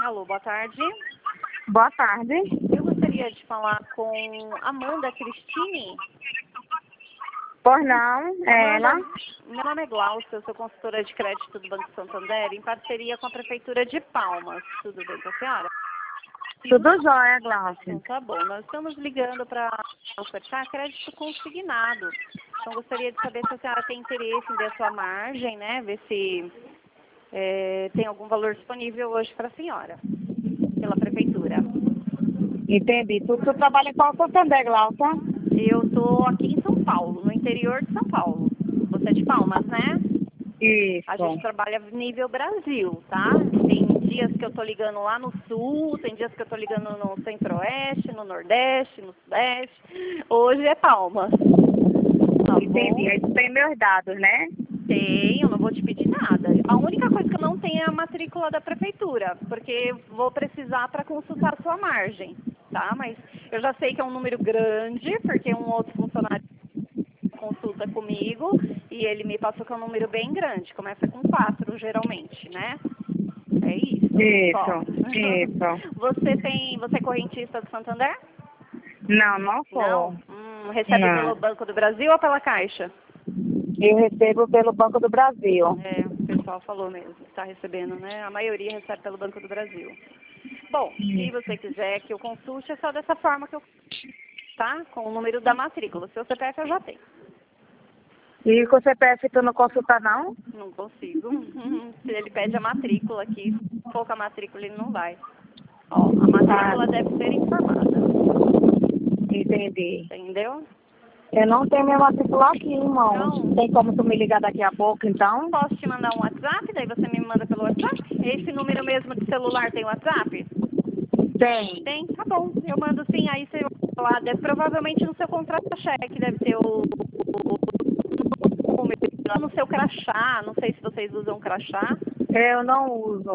Alô, boa tarde. Boa tarde. Eu gostaria de falar com Amanda Cristine. Pois não, é ela. Meu nome é Glaucia, eu sou consultora de crédito do Banco Santander, em parceria com a Prefeitura de Palmas. Tudo bem com a senhora? Tudo jóia, Glaucia. Então tá bom. Nós estamos ligando para ofertar crédito consignado. Então gostaria de saber se a senhora tem interesse em ver a sua margem, né? Ver se tem algum valor disponível hoje para a senhora, pela Prefeitura. Entendi. Tu trabalha em qual Santander, Glaucia? Eu estou aqui em São Paulo, no interior de São Paulo. Você é de Palmas, né? Isso. A gente trabalha nível Brasil, tá? Tem dias que eu tô ligando lá no sul, tem dias que eu tô ligando no centro-oeste, no nordeste, no sudeste. Hoje é Palmas. Tá Entendi. bom? Aí tu tem meus dados, né? Tem, eu não vou te pedir nada. A única coisa que eu não tenho é a matrícula da prefeitura, porque vou precisar para consultar a sua margem, tá? Mas eu já sei que é um número grande, porque um outro funcionário consulta comigo e ele me passou que é um número bem grande, começa com 4 geralmente, né? É isso. Só. Isso. Você é correntista do Santander? Não sou. Não? Recebe pelo Não. Banco do Brasil ou pela Caixa? Eu recebo pelo Banco do Brasil. É, o pessoal falou mesmo, está recebendo, né? A maioria recebe pelo Banco do Brasil. Bom, se você quiser que eu consulte, é só dessa forma que eu... Tá? Com o número da matrícula. O seu CPF eu já tenho. E com o CPF tu não consulta, não? Não consigo. Se ele pede a matrícula aqui, se for com a matrícula ele não vai. Ó, a matrícula deve ser informada. Entendi. Entendeu? Eu não tenho minha matrícula aqui, irmão. Não. Tem como tu me ligar daqui a pouco, então? Posso te mandar um WhatsApp? Daí você me manda pelo WhatsApp? Esse número mesmo de celular tem WhatsApp? Tem. Tem? Tá bom. Eu mando sim, aí você vai lá. Provavelmente no seu contra-cheque deve ter o número. No seu crachá, não sei se vocês usam crachá. Eu não uso.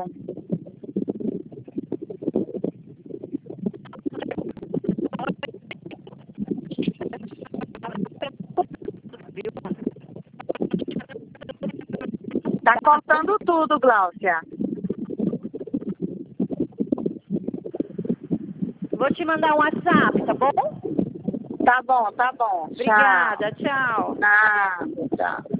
Tá cortando tudo, Glaucia. Vou te mandar um WhatsApp, tá bom? Tá bom, tá bom. Obrigada, tchau. Nada, tchau.